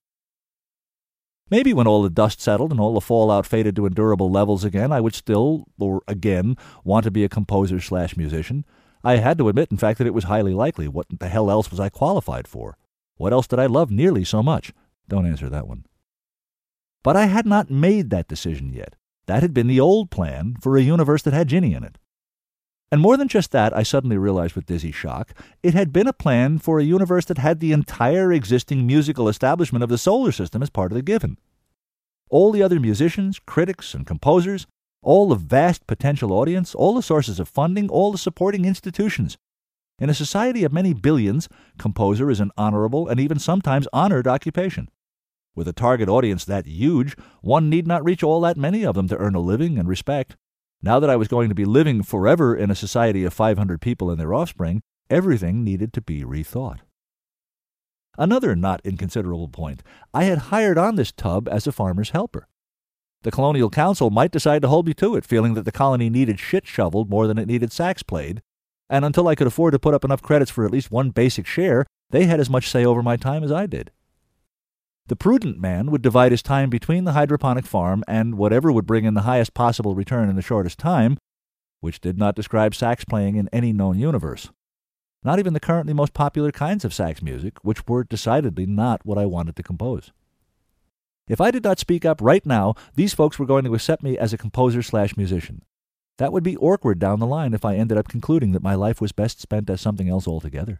Maybe when all the dust settled and all the fallout faded to endurable levels again, I would still, or again, want to be a composer/musician. I had to admit, in fact, that it was highly likely. What the hell else was I qualified for? What else did I love nearly so much? Don't answer that one. But I had not made that decision yet. That had been the old plan for a universe that had Ginny in it. And more than just that, I suddenly realized with dizzy shock, it had been a plan for a universe that had the entire existing musical establishment of the solar system as part of the given. All the other musicians, critics, and composers, all the vast potential audience, all the sources of funding, all the supporting institutions. In a society of many billions, composer is an honorable and even sometimes honored occupation. With a target audience that huge, one need not reach all that many of them to earn a living and respect. Now that I was going to be living forever in a society of 500 people and their offspring, everything needed to be rethought. Another not inconsiderable point, I had hired on this tub as a farmer's helper. The Colonial Council might decide to hold me to it, feeling that the colony needed shit shoveled more than it needed sax played, and until I could afford to put up enough credits for at least one basic share, they had as much say over my time as I did. The prudent man would divide his time between the hydroponic farm and whatever would bring in the highest possible return in the shortest time, which did not describe sax playing in any known universe. Not even the currently most popular kinds of sax music, which were decidedly not what I wanted to compose. If I did not speak up right now, these folks were going to accept me as a composer/musician. That would be awkward down the line if I ended up concluding that my life was best spent as something else altogether.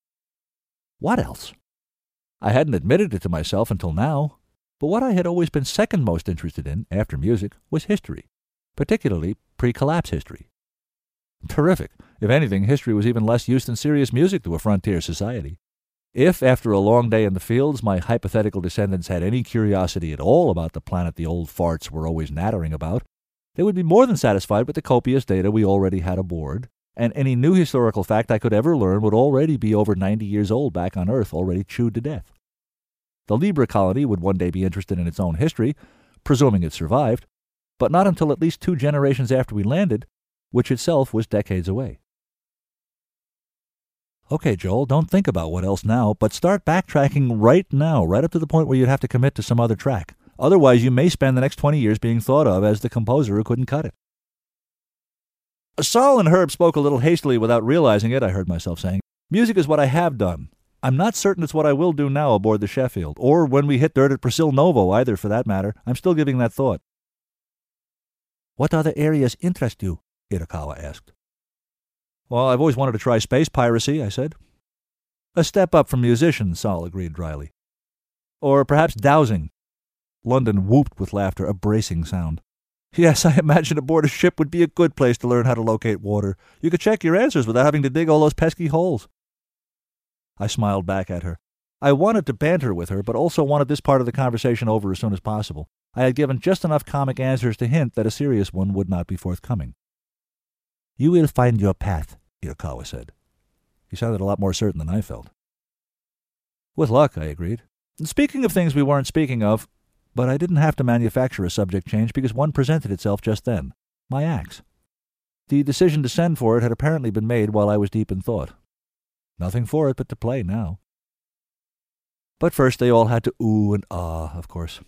What else? I hadn't admitted it to myself until now, but what I had always been second most interested in, after music, was history, particularly pre-collapse history. Terrific. If anything, history was even less use than serious music to a frontier society. If, after a long day in the fields, my hypothetical descendants had any curiosity at all about the planet the old farts were always nattering about, they would be more than satisfied with the copious data we already had aboard, and any new historical fact I could ever learn would already be over 90 years old back on Earth, already chewed to death. The Libra colony would one day be interested in its own history, presuming it survived, but not until at least 2 generations after we landed, which itself was decades away. Okay, Joel, don't think about what else now, but start backtracking right now, right up to the point where you'd have to commit to some other track. Otherwise, you may spend the next 20 years being thought of as the composer who couldn't cut it. Saul and Herb spoke a little hastily without realizing it, I heard myself saying. Music is what I have done. I'm not certain it's what I will do now aboard the Sheffield, or when we hit dirt at Brasil Novo either, for that matter. I'm still giving that thought. What other areas interest you? Hirakawa asked. Well, I've always wanted to try space piracy, I said. A step up from musician, Saul agreed dryly. Or perhaps dowsing. London whooped with laughter, a bracing sound. Yes, I imagine aboard a ship would be a good place to learn how to locate water. You could check your answers without having to dig all those pesky holes. I smiled back at her. I wanted to banter with her, but also wanted this part of the conversation over as soon as possible. I had given just enough comic answers to hint that a serious one would not be forthcoming. You will find your path, Hirakawa said. He sounded a lot more certain than I felt. With luck, I agreed. Speaking of things we weren't speaking of, but I didn't have to manufacture a subject change because one presented itself just then. My axe. The decision to send for it had apparently been made while I was deep in thought. Nothing for it but to play now. But first they all had to ooh and ah, of course.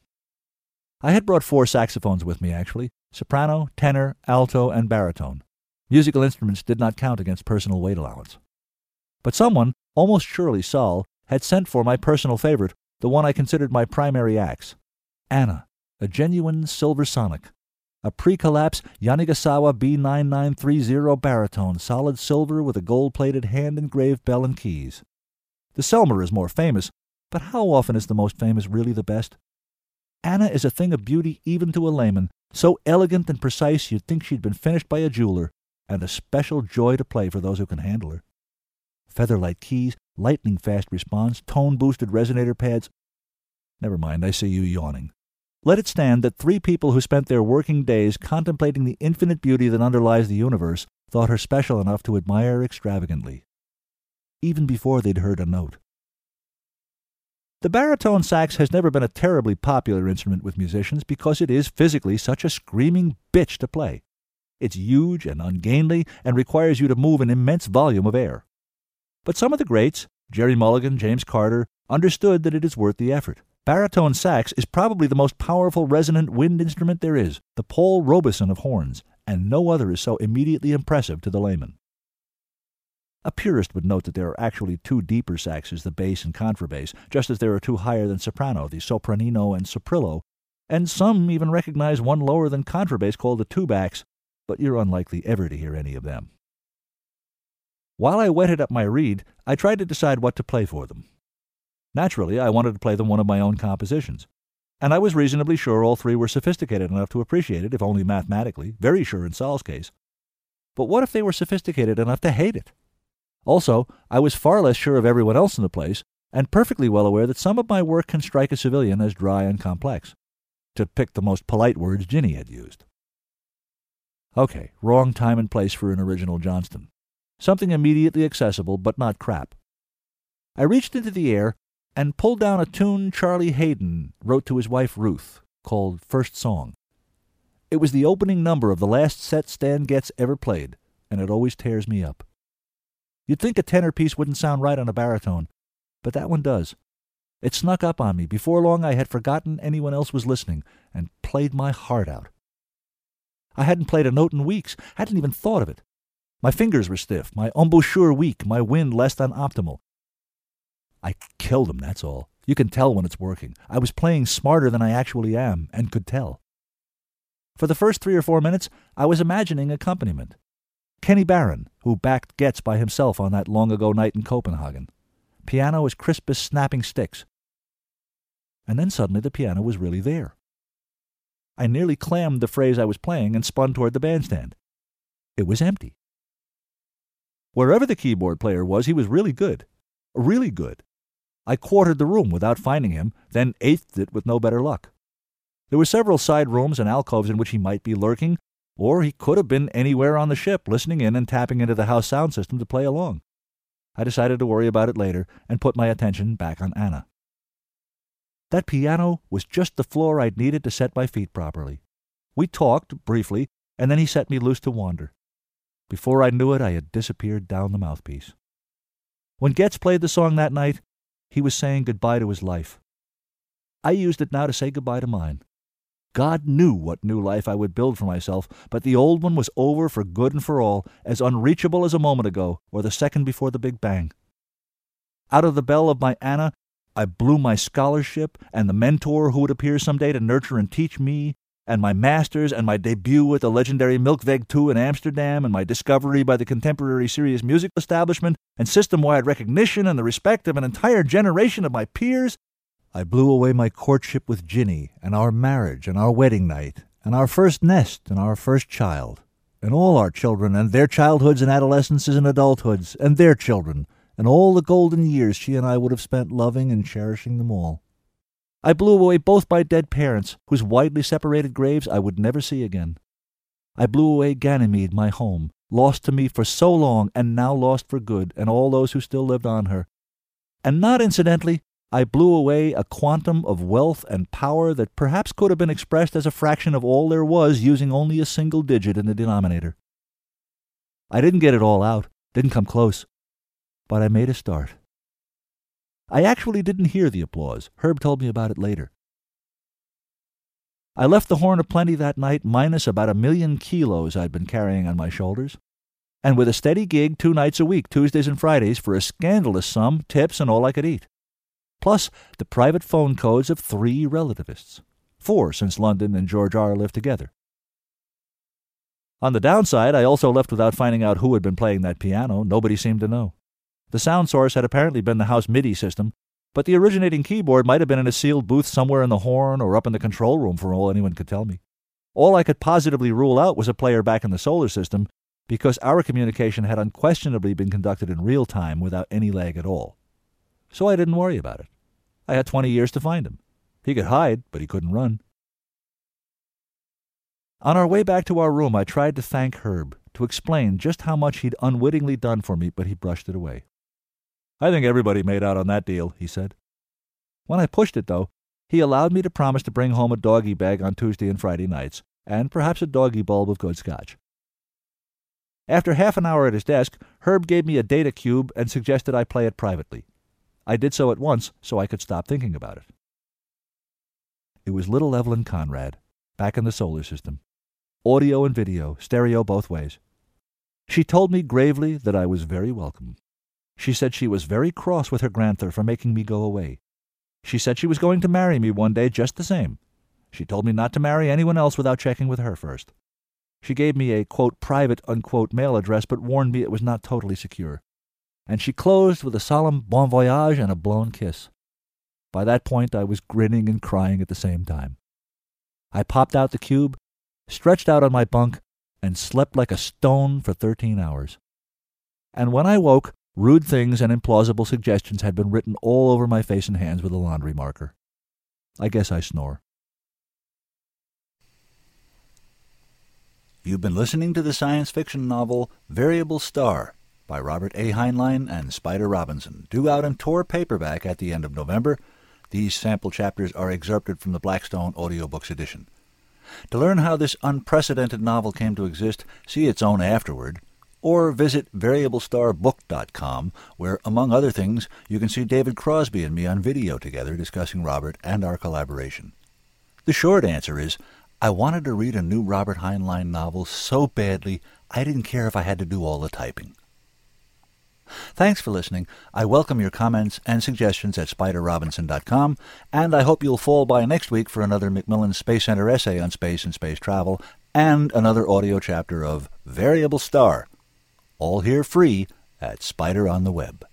I had brought 4 saxophones with me, actually. Soprano, tenor, alto, and baritone. Musical instruments did not count against personal weight allowance. But someone, almost surely Saul, had sent for my personal favorite, the one I considered my primary axe. Anna, a genuine silver sonic. A pre-collapse Yanagisawa B9930 baritone, solid silver with a gold-plated hand-engraved bell and keys. The Selmer is more famous, but how often is the most famous really the best? Anna is a thing of beauty even to a layman, so elegant and precise you'd think she'd been finished by a jeweler, and a special joy to play for those who can handle her. Featherlight keys, lightning-fast response, tone-boosted resonator pads. Never mind, I see you yawning. Let it stand that 3 people who spent their working days contemplating the infinite beauty that underlies the universe thought her special enough to admire extravagantly, even before they'd heard a note. The baritone sax has never been a terribly popular instrument with musicians because it is physically such a screaming bitch to play. It's huge and ungainly and requires you to move an immense volume of air. But some of the greats, Jerry Mulligan, James Carter, understood that it is worth the effort. Baritone sax is probably the most powerful resonant wind instrument there is, the Paul Robeson of horns, and no other is so immediately impressive to the layman. A purist would note that there are actually two deeper saxes, the bass and contrabass, just as there are two higher than soprano, the sopranino and soprillo, and some even recognize one lower than contrabass called the tubax, but you're unlikely ever to hear any of them. While I whetted up my reed, I tried to decide what to play for them. Naturally, I wanted to play them one of my own compositions, and I was reasonably sure all three were sophisticated enough to appreciate it, if only mathematically, very sure in Sol's case. But what if they were sophisticated enough to hate it? Also, I was far less sure of everyone else in the place, and perfectly well aware that some of my work can strike a civilian as dry and complex, to pick the most polite words Ginny had used. Okay, wrong time and place for an original Johnston. Something immediately accessible, but not crap. I reached into the air and pulled down a tune Charlie Haydn wrote to his wife Ruth, called First Song. It was the opening number of the last set Stan Getz ever played, and it always tears me up. You'd think a tenor piece wouldn't sound right on a baritone, but that one does. It snuck up on me. Before long I had forgotten anyone else was listening, and played my heart out. I hadn't played a note in weeks, hadn't even thought of it. My fingers were stiff, my embouchure weak, my wind less than optimal. I killed him, that's all. You can tell when it's working. I was playing smarter than I actually am, and could tell. For the first 3 or 4 minutes, I was imagining accompaniment. Kenny Barron, who backed Getz by himself on that long-ago night in Copenhagen. Piano as crisp as snapping sticks. And then suddenly the piano was really there. I nearly clammed the phrase I was playing and spun toward the bandstand. It was empty. Wherever the keyboard player was, he was really good. Really good. I quartered the room without finding him, then eighth'd it with no better luck. There were several side rooms and alcoves in which he might be lurking, or he could have been anywhere on the ship, listening in and tapping into the house sound system to play along. I decided to worry about it later and put my attention back on Anna. That piano was just the floor I'd needed to set my feet properly. We talked, briefly, and then he set me loose to wander. Before I knew it, I had disappeared down the mouthpiece. When Getz played the song that night, he was saying goodbye to his life. I used it now to say goodbye to mine. God knew what new life I would build for myself, but the old one was over for good and for all, as unreachable as a moment ago, or the second before the Big Bang. Out of the bell of my Anna, I blew my scholarship, and the mentor who would appear someday to nurture and teach me, and my master's, and my debut at the legendary Milkweg 2 in Amsterdam, and my discovery by the contemporary serious music establishment, and system-wide recognition and the respect of an entire generation of my peers. I blew away my courtship with Ginny, and our marriage, and our wedding night, and our first nest, and our first child, and all our children, and their childhoods and adolescences and adulthoods, and their children, and all the golden years she and I would have spent loving and cherishing them all. I blew away both my dead parents, whose widely separated graves I would never see again. I blew away Ganymede, my home, lost to me for so long, and now lost for good, and all those who still lived on her. And not incidentally, I blew away a quantum of wealth and power that perhaps could have been expressed as a fraction of all there was, using only a single digit in the denominator. I didn't get it all out, didn't come close, but I made a start. I actually didn't hear the applause. Herb told me about it later. I left the Horn of Plenty that night minus about 1,000,000 kilos I'd been carrying on my shoulders, and with a steady gig 2 nights a week, Tuesdays and Fridays, for a scandalous sum, tips, and all I could eat. Plus the private phone codes of 3 relativists, 4 since London and George R. lived together. On the downside, I also left without finding out who had been playing that piano. Nobody seemed to know. The sound source had apparently been the house MIDI system, but the originating keyboard might have been in a sealed booth somewhere in the Horn or up in the control room for all anyone could tell me. All I could positively rule out was a player back in the solar system, because our communication had unquestionably been conducted in real time without any lag at all. So I didn't worry about it. I had 20 years to find him. He could hide, but he couldn't run. On our way back to our room, I tried to thank Herb, to explain just how much he'd unwittingly done for me, but he brushed it away. "I think everybody made out on that deal," he said. When I pushed it, though, he allowed me to promise to bring home a doggy bag on Tuesday and Friday nights, and perhaps a doggy bulb of good scotch. After half an hour at his desk, Herb gave me a data cube and suggested I play it privately. I did so at once so I could stop thinking about it. It was little Evelyn Conrad, back in the solar system. Audio and video, stereo both ways. She told me gravely that I was very welcome. She said she was very cross with her granther for making me go away. She said she was going to marry me one day just the same. She told me not to marry anyone else without checking with her first. She gave me a, quote, private, unquote, mail address, but warned me it was not totally secure. And she closed with a solemn bon voyage and a blown kiss. By that point, I was grinning and crying at the same time. I popped out the cube, stretched out on my bunk, and slept like a stone for 13 hours. And when I woke, rude things and implausible suggestions had been written all over my face and hands with a laundry marker. I guess I snore. You've been listening to the science fiction novel Variable Star by Robert A. Heinlein and Spider Robinson, due out in Tor paperback at the end of November. These sample chapters are excerpted from the Blackstone Audiobooks edition. To learn how this unprecedented novel came to exist, see its own afterword, or visit VariableStarBook.com, where, among other things, you can see David Crosby and me on video together discussing Robert and our collaboration. The short answer is, I wanted to read a new Robert Heinlein novel so badly I didn't care if I had to do all the typing. Thanks for listening. I welcome your comments and suggestions at SpiderRobinson.com, and I hope you'll fall by next week for another Macmillan Space Center essay on space and space travel, and another audio chapter of Variable Star. All here free at Spider on the Web.